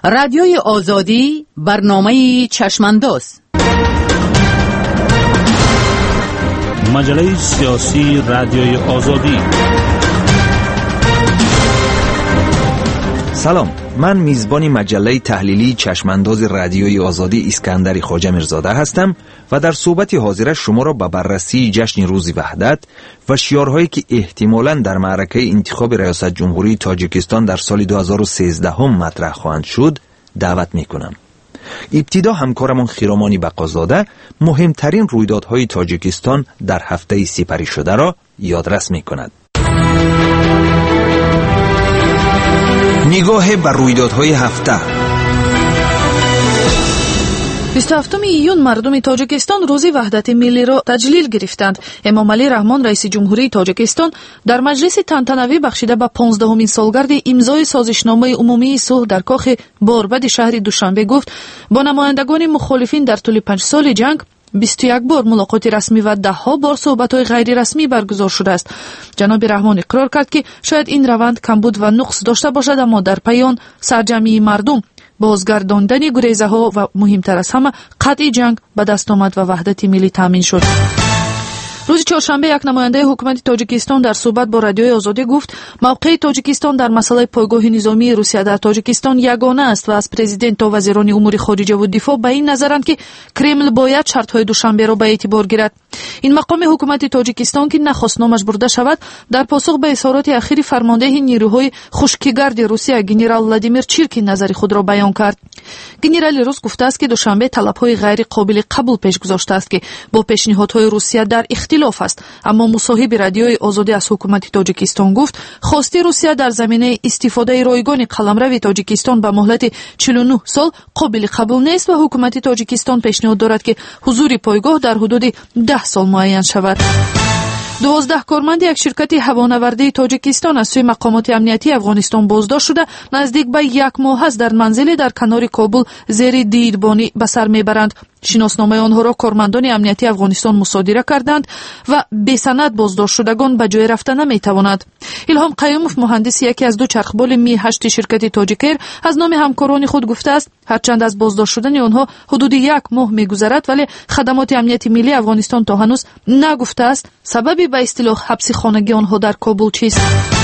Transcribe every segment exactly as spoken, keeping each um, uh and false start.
رادیوی آزادی برنامه چشمانداز. مجله سیاسی رادیوی آزادی. سلام، من میزبان مجله تحلیلی چشمانداز رادیوی آزادی اسکندر خواجه میرزاده هستم و در صحبت حاضره شما را به بررسی جشن روز وحدت و شعارهایی که احتمالاً در معرکه انتخاب ریاست جمهوری تاجیکستان در سال دو هزار و سیزده هم مطرح خواهند شد دعوت میکنم. ابتدا همکارمون خیرامانی بقازاده مهمترین رویدادهای تاجیکستان در هفته سپری شده را یادرس میکند. نگاه بر رویدادهای هفته. بیست و هفتم ایون مردم تاجیکستان روز وحدت ملی را تجلیل گرفتند. امامعلی رحمان رئیس جمهوری تاجیکستان در مجلس تنتنوی بخشیده به پانزدهمین سالگرد امضای سازشنامه عمومی صلح در کاخ باربد شهر دوشنبه گفت با نمایندگان مخالفین در طول پنج سال جنگ بیست و یک بار ملاقات رسمی و ده ها بار صحبت‌های غیر رسمی برگزار شده است. جناب رحمان اقرار کرد که شاید این روند کمبود و نقص داشته باشد، اما در پایان سرجمعی مردم، بازگرداندن گریزه‌ها و مهمتر از همه قطع جنگ به دست آمد و وحدت ملی تامین شد. روز چهارشنبه یک نماینده حکومت تاجیکستان در صحبت با رادیوی آزادی گفت موقع تاجیکستان در مسئله پایگاه نظامی روسیه در تاجیکستان یگانه است و از پرزیدنت تا وزیران امور خارجه و دفاع به این نظرند که کرمل باید شرط‌های دوشنبه را به اعتبار گیرد. این مقام حکومت تاجیکستان که نخواست نامش برده شود در پاسخ به اظهارات اخیر فرمانده نیروهای خشکیگرد روسیه گنرال ولادیمیر چیرکین نظر خود را بیان کرد. گنرال روس گفته است که دوشنبه طلب‌های غیر قابل قبول پیش گذاشته است که با پیشنهادهای روسیه در اختلاف است، اما مصاحب رادیوی آزادی از حکومت تاجیکستان گفت خواسته روسیه در زمینه استفاده رایگان قلمرو تاجیکستان به مهلت چهل و نه سال قابل قبول نیست و حکومت تاجیکستان پیشنهاد دارد که حضور پایگاه در حدود ده سال معین شود. دوازده کارمند یک شرکت هوانوردی تاجیکستان از سوی مقامات امنیتی افغانستان بازداشت شده نزدیک به یک ماه است در منزلی در کنار کابل زیر دیدبانی به سر میبرند. شناسنامه آنها را کارمندان امنیتی افغانستان مصادره کردند و بی سند بازداشت شدگان به جای رفتن نمیتواند. الهام قیوموف مهندس یکی از دو چرخبال می هشت شرکت تاجیکر از نام همکاران خود گفته است هرچند از بازداشت شدن آنها حدود یک ماه میگذرد ولی خدمات امنیتی ملی افغانستان تا هنوز نگفته است سببی به اصطلاح حبس خانگی آنها در کابل چیست.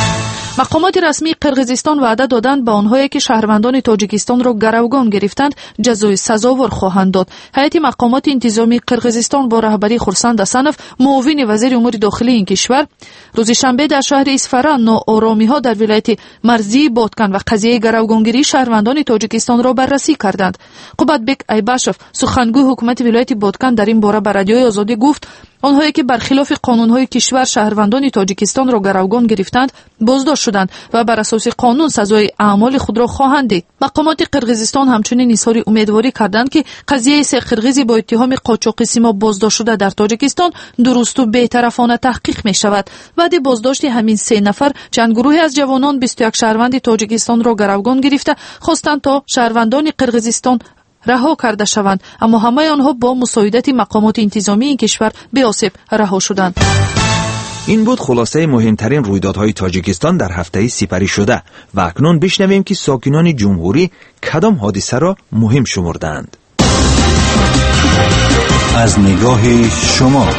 مقامات رسمی قرقیزستان وعده دادند به آنهایی که شهروندان تاجیکستان را گروگان گرفتند جزای سزاوار خواهند داد. هیئت مقامات انتظامی قرقیزستان با رهبری خورسند حسنوف معاون وزیر امور داخلی این کشور روز شنبه در شهر اصفهان ناآرامی‌ها در ولایت مرزی بادکن و قضیه گروگانگیری شهروندان تاجیکستان را بررسی کردند. قبادبک ایباشف سخنگوی حکومت ولایت بادکن در این باره به رادیوی آزادی گفت آنهایی که برخلاف قانون‌های کشور شهروندان تاجیکستان را گروگان گرفتند بازداشت شدند و بر اساس قانون سزای اعمال خود را خواهند دید. مقامات قرقیزستان همچنین اظهار امیدواری کردند که قضیه سه قرقیزی با اتهام قاچاق سیما بازداشت شده در تاجیکستان درست و بی‌طرفانه تحقیق می‌شود. بعد بازداشت همین سه نفر چند گروهی از جوانان بیست و یک شهروند تاجیکستان را گروگان گرفته خواستند تا شهروندان قرقیزستان رها کرده شوند، اما همه آنها با مساعدت مقامات انتظامی این کشور به آسیب رها شدند. این بود خلاصه مهمترین رویدادهای تاجیکستان در هفته سپری شده و اکنون بشنویم که ساکنان جمهوری کدام حادثه را مهم شمردند. از نگاه شما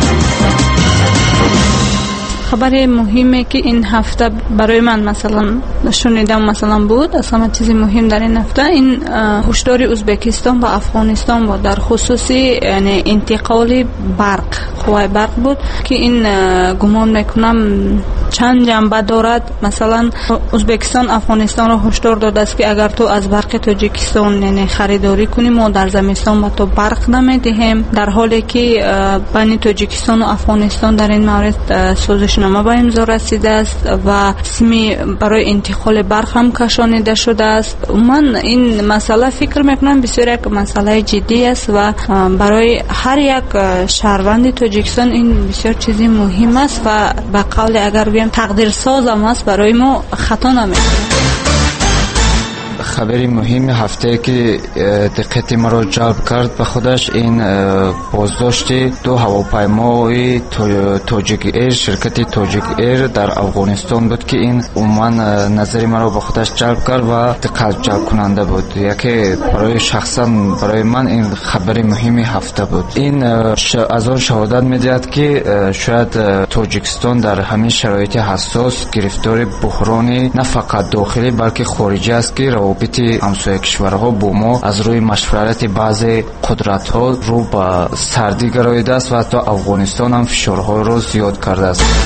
خبر مهمی که این هفته برای من مثلا شنیدم مثلا بود از همه چیز مهم در این هفته این هشدار ازبکستان و افغانستان بود در خصوصی یعنی انتقال برق خواه برق بود که این گمان میکنم چند جنبه دارد. مثلا ازبکستان افغانستان را هشدار داده است که اگر تو از برق تاجیکستان یعنی خریداری کنی ما در زمستان با تو برق نمیدهیم، در حالی که بین تاجیکستان و افغانستان در این مورد سازشنامه به امضا رسیده است و سیمی برای انتقال برق هم کشانیده شده است. من این مسئله فکر میکنم بسیار یک مسئله جدی است و برای هر یک شهروند تاجیکستان این بسیار چیزی مهم است و به قول اگر بگیم تقدیر ساز هم است برای ما خطا نمیکنه. خبری مهم هفته که دقت مرا جلب کرد به خودش این بازداشت دو هواپیمای تاجیک ایر، شرکت تاجیک ایر در افغانستان بود که این عموما نظر مرا به خودش جلب کرد و دقت جلب کننده بود. یکی برای شخصا برای من این خبر مهم هفته بود. این از آن شهادت می‌دهد که شاید تاجیکستان در همین شرایط حساس گرفتار بحرانی نه فقط داخلی بلکه خارجی است که روابط همسایه کشورها با ما از روی مشورت بعضی قدرت‌ها رو به سردی گراییده است و حتی افغانستان هم فشارها رو زیاد کرده است.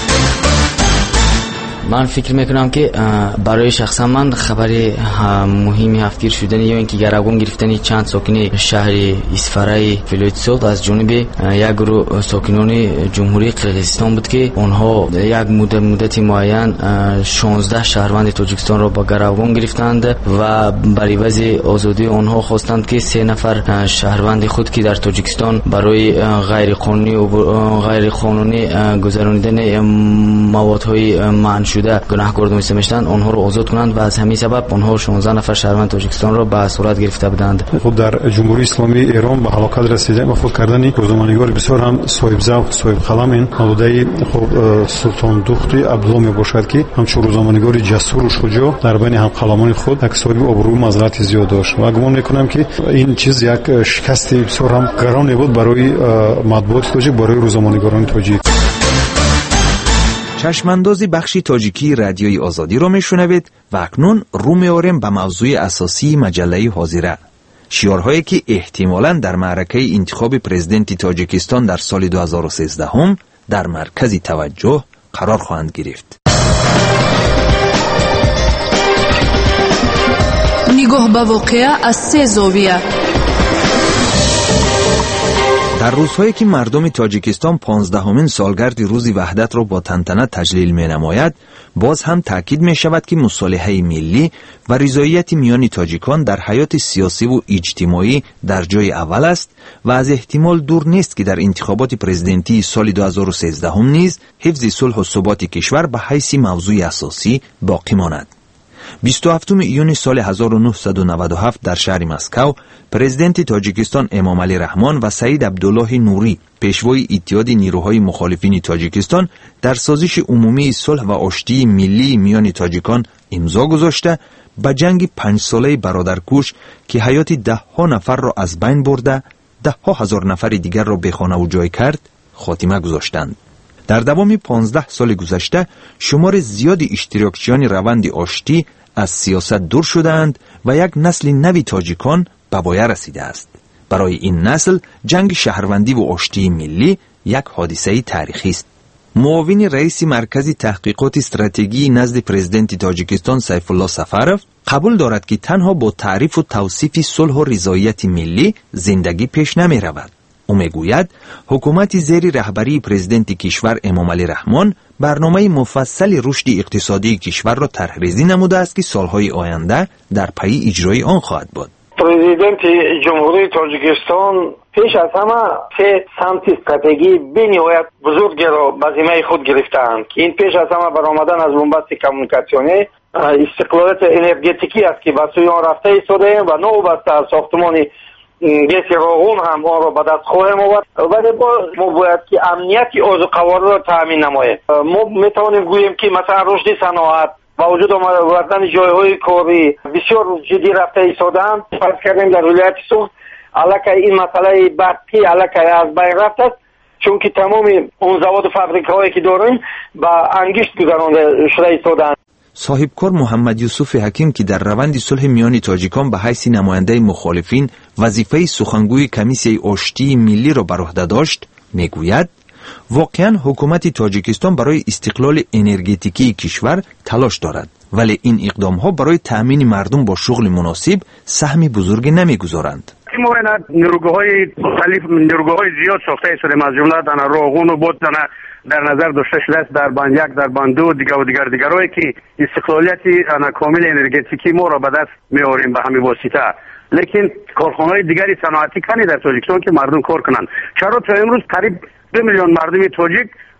من فکر میکنم که برای شخصا من خبر مهمی هفتگیر شدن یا اینکه گروگان گرفتن چند ساکن شهر اسفرای ولایت سوغد از جانب یک گروه ساکنان جمهوری قرقیزستان بود که آنها یک مدت مدت معین شانزده شهروند تاجیکستان را با گروگان گرفتند و برای وضع آزادی آنها خواستند که سه نفر شهروند خود که در تاجیکستان برای غیر قانونی و غیر قانونی گذراندن موادهای منع شده گناهکار دانسته میشدند آنها رو آزاد کنند و از همین سبب آنها شانزده نفر شهروند تاجیکستان را به اسارت گرفته بودند. خب در جمهوری اسلامی ایران به هلاکت رسیده مفعول کردن روزنامه‌نگار بسیار هم صاحب ذوق صاحب قلم این حدودی خب سلطان دختری عبدالله میباشد که همچون روزنامه‌نگار جسور و شجاع در بین هم قلمان خود یک صاحب آبرو و مزرعت زیاد داشت و گمان میکنم که این چیز یک شکست بسیار هم گران بود برای مطبوعات تاجیک، برای روزنامه‌نگاران تاجیک. چشماندازی بخشی تاجیکی رادیوی آزادی را میشنوید و اکنون رو می‌آوریم به موضوع اساسی مجله حاضره. شعارهایی که احتمالاً در معرکه انتخاب پرزیدنت تاجیکستان در سال دو هزار و سیزده هم در مرکز توجه قرار خواهند گرفت. نگاه به واقعه از سه زاویه. در روزهایی که مردم تاجیکستان پانزدهمین سالگرد روز وحدت را با تنتنه تجلیل می نماید، باز هم تاکید می شود که مصالحه ملی و رضایت میان تاجیکان در حیات سیاسی و اجتماعی در جای اول است و از احتمال دور نیست که در انتخابات پرزیدنتی سال دو هزار و سیزده هم نیز حفظ صلح و ثبات کشور به حیث موضوع اساسی باقی ماند. بیست و هفتم ایون سال هزار و نهصد و نود و هفت در شهر مسکو پرزیدنت تاجیکستان امامعلی رحمان و سعید عبدالله نوری پیشوای اتحاد نیروهای مخالفین تاجیکستان در سازش عمومی صلح و آشتی ملی میان تاجیکان امضا گذاشته به جنگ پنج ساله برادرکش که حیات ده ها نفر را از بین برده ده ها هزار نفر دیگر را به خانه و جای کرد خاتمه گذاشتند. در دوام پانزده سال گذشته شمار زیاد اشتراکچیان روند آشتی از سیاست دور شدند و یک نسل نوی تاجیکان به پایه رسیده است. برای این نسل جنگ شهروندی و آشتی ملی یک حادثه تاریخی است. معاون رئیس مرکز تحقیقات استراتژی نزد پرزیدنت تاجیکستان سیف الله سفروف قبول دارد که تنها با تعریف و توصیف صلح و رضایت ملی زندگی پیش نمی رود. او میگوید حکومت زیر رهبری پرزیدنت کشور امامعلی رحمان برنامه مفصل رشد اقتصادی کشور را طرح‌ریزی نموده است که سالهای آینده در پی اجرای آن خواهد بود. پرزیدنت جمهوری تاجیکستان پیش از همه سه سمت استراتژی بنهایت بزرگ را به ذمه خود گرفتند که این پیش از همه برآمدن از بنبست کمیونیکاسیونی، استقلالیت انرژتیکی است که به سوی آن رفته ایستاده و نوبسته از ساختمان گیس راغون هم آن را به دست خواهیم آورد، ولی ما باید که امنیت آز و قواره را تامین نماییم. ما میتوانیم گوییم که مثلا رشد صنعت و وجود آوردن جایهای کاری بسیار جدی رفته ایستادند. فرض کردیم در ولایت سوخت الکی این مسئله برقی الکی از بین رفته است، چون که تمام اون زواد و فابریکهایی که داریم به انگشت گذرانده شده ایستادند. صاحبکار محمد یوسف حکیم که در روند صلح میان تاجیکان به حیث نماینده مخالفین وظیفه سخنگوی کمیسیون آشتی ملی را بر عهده داشت میگوید واقعا حکومت تاجیکستان برای استقلال انرژتیکی کشور تلاش دارد، ولی این اقدام ها برای تأمین مردم با شغل مناسب سهم بزرگی نمیگذارند. موینا نیروگاه‌های مختلف نیروگاه‌های زیاد ساخته شده از جمله در راغون و بود در نظر داشته شده است در بند یک در بند دو دیگر و دیگر دیگرایی که استقلالیت کامل انرژتیکی ما را به دست می‌آوریم به همین واسطه. لیکن کارخانه‌های دیگری صنعتی کنی در تاجیکستان که مردم کار کنند. چرا تا امروز قریب دو میلیون مردم تاجیک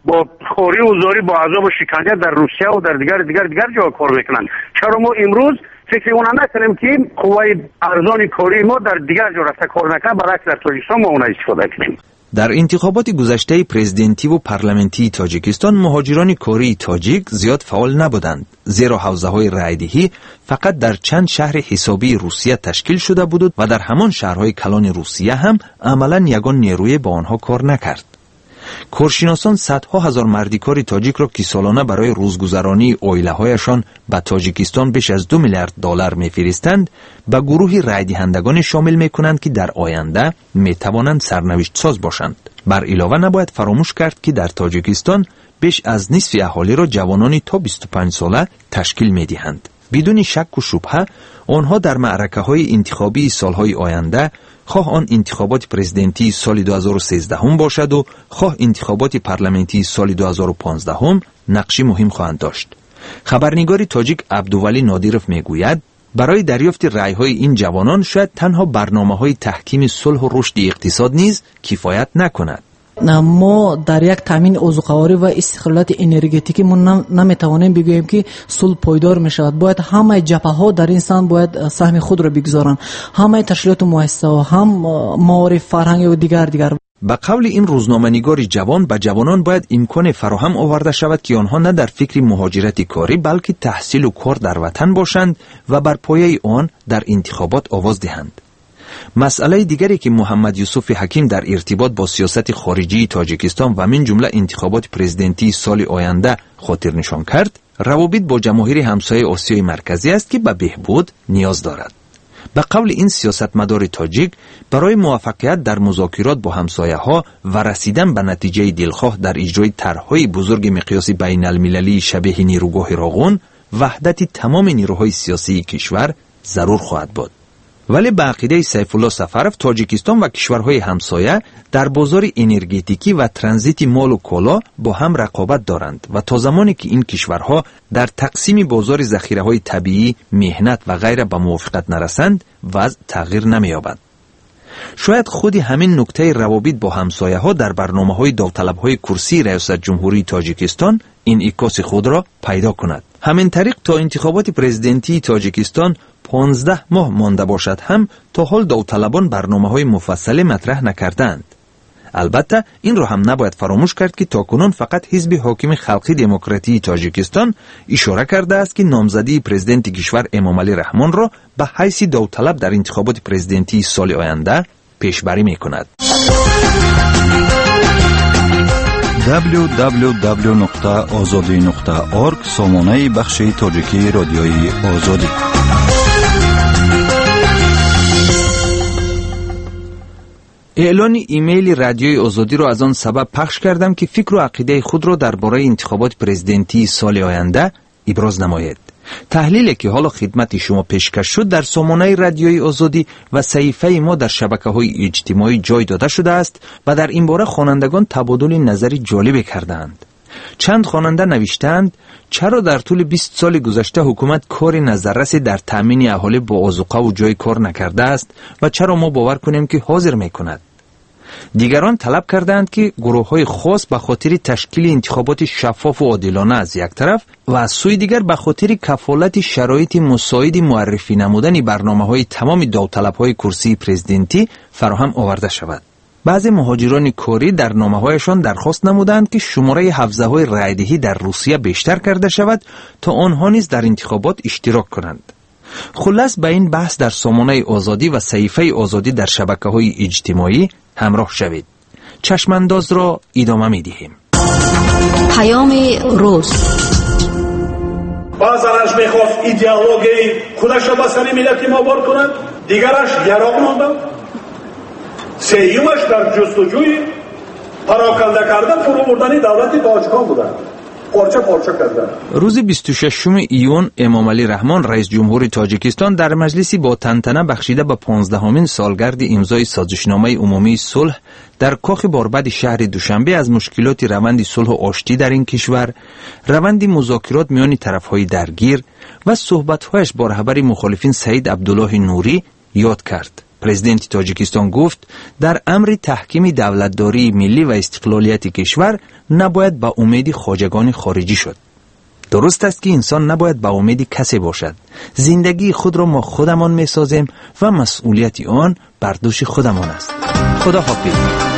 با خوری و زاری با عذاب و شکنجه در روسیه و در دیگر دیگر دیگر جا کار میکنن. چرا ما امروز فکر اون نکنیم که قوای ارزان کاری ما در دیگر جا رفته کار نکنه، برعکس در تاجیکستان ما اون استفاده کنیم. در انتخابات گذشته پرزیدنتی و پارلمانتی تاجیکستان مهاجران کره تاجیک زیاد فعال نبودند، زیرا حوزه‌های رایدهی فقط در چند شهر حسابی روسیه تشکیل شده بود و در همان شهرهای کلان روسیه هم عملاً یگان نیروی با آنها کار نکرد. کارشناسان صدها هزار مردیکار تاجیک را که سالانه برای روزگذرانی عائله‌هایشان به تاجیکستان بیش از دو میلیارد دلار می‌فرستند، به گروهی رای دهندگان شامل می‌کنند که در آینده می‌توانند سرنوشت ساز باشند. بر علاوه نباید فراموش کرد که در تاجیکستان بیش از نصف اهالی را جوانانی تا بیست و پنج ساله تشکیل می‌دهند. بدون شک و شبهه آنها در معرکه‌های انتخابی سالهای آینده، خواه آن انتخابات پرزیدنتی سال دو هزار و سیزده هم باشد و خواه انتخابات پارلمانتی سال دو هزار و پانزده هم، نقشی مهم خواهند داشت. خبرنگار تاجیک عبدولی نادیروف میگوید برای دریافت رأی‌های این جوانان شاید تنها برنامه‌های تحکیم صلح و رشد اقتصاد نیز کفایت نکند. ما در یک تامین اوزوقواری و استقلالات انرژتیکی من نمیتوانیم بگوییم که صلح پایدار می شود. باید همه جبهه ها در این سان باید سهم خود را بگذارند، همه تشکیلات مؤسسه و هم معارف فرهنگ و دیگر دیگر. به قول این روزنامه‌نگار جوان، به جوانان باید امکان فراهم آورده شود که آنها نه در فکر مهاجرت کاری بلکه تحصیل و کار در وطن باشند و بر پایه آن در انتخابات آواز دهند. مسئله دیگری که محمد یوسف حکیم در ارتباط با سیاست خارجی تاجیکستان و من جمله انتخابات پرزیدنتی سال آینده خاطر نشان کرد، روابط با جماهیر همسایه آسیای مرکزی است که به بهبود نیاز دارد. به قول این سیاستمدار تاجیک، برای موفقیت در مذاکرات با همسایه ها و رسیدن به نتیجه دلخواه در اجرای طرح‌های بزرگ مقیاس بین المللی شبیه نیروگاه راغون، وحدت تمام نیروهای سیاسی کشور ضرور خواهد بود. ولی به عقیده سیف الله سفرف، تاجیکستان و کشورهای همسایه در بازار انرژتیکی و ترانزیت مال و کالا با هم رقابت دارند و تا زمانی که این کشورها در تقسیم بازار ذخیره‌های طبیعی، مهنت و غیره به موافقت نرسند، وضع تغییر نمی‌یابد. شاید خود همین نکته روابط با همسایه ها در برنامه‌های داوطلب‌های کرسی ریاست جمهوری تاجیکستان انعکاس خود را پیدا کند. همین طریق تا انتخابات پرزیدنتی تاجیکستان پانزده ماه مانده باشد هم تا حال داوطلبان برنامه‌های مفصل مطرح نکردند. البته این را هم نباید فراموش کرد که تاکنون فقط حزب حاکم خلقی دموکراتی تاجیکستان اشاره کرده است که نامزدی پرزیدنت کشور امامعلی رحمان را به حیث داوطلب در انتخابات پرزیدنتی سال آینده پیشبری می‌کند. دبلیو دبلیو دبلیو نقطه آزادی نقطه اورگ سامانه بخش تاجیکی رادیوی آزادی. اعلان ایمیل رادیوی آزادی را از آن سبب پخش کردم که فکر و عقیده خود را درباره انتخابات پرزیدنتی سال آینده ابراز نماید. تحلیلی که حالا خدمت شما پیشکش شد در سامانه رادیوی آزادی و صحیفه ما در شبکه‌های اجتماعی جای داده شده است و در این باره خوانندگان تبادل نظری جالب کردند. چند خواننده نوشتند چرا در طول بیست سال گذشته حکومت کار نظررسی در تامین اهالی با آذوقه و جای کار نکرده است و چرا ما باور کنیم که حاضر میکند. دیگران طلب کردند که گروه‌های خاص به خاطر تشکیل انتخابات شفاف و عادلانه از یک طرف و از سوی دیگر به خاطر کفالت شرایط مساعد معرفی نمودن برنامه‌های تمام داوطلب‌های کرسی پرزیدنتی فراهم آورده شود. بعضی مهاجران کاری در نامه‌هایشان درخواست نمودند که شماره حوزه‌های رایدهی در روسیه بیشتر کرده شود تا آنها نیز در انتخابات اشتراک کنند. خلاص به این بحث در سامانه آزادی و صحیفه آزادی در شبکه‌های اجتماعی همراه شوید. چشمانداز را ادامه می‌دهیم. پیام روز. بعضانش می‌خواست ایدئولوژی خودش را به سر ملت ما بار کند، دیگرش یراق ماند. سیومش در جستجوی پراکنده کردن فرو بردن دولت تاجیکان بودند. پارچه پارچه کردن. روز بیست و ششم ایون امامعلی رحمان رئیس جمهور تاجیکستان در مجلسی با تنتنه بخشیده به پانزدهمین سالگرد امضای سازشنامه عمومی صلح در کاخ باربد شهر دوشنبه از مشکلات روند صلح و آشتی در این کشور، روند مذاکرات میان طرفهای درگیر و صحبت‌هایش با رهبر مخالفین سعید عبدالله نوری یاد کرد. پرزیدنت تاجیکستان گفت در امر تحکیم دولتداری ملی و استقلالیت کشور نباید با امید خواجگان خارجی شد. درست است که انسان نباید با امید کسی باشد. زندگی خود را ما خودمان می سازیم و مسئولیت آن بر دوش خودمان است. خدا حافظ.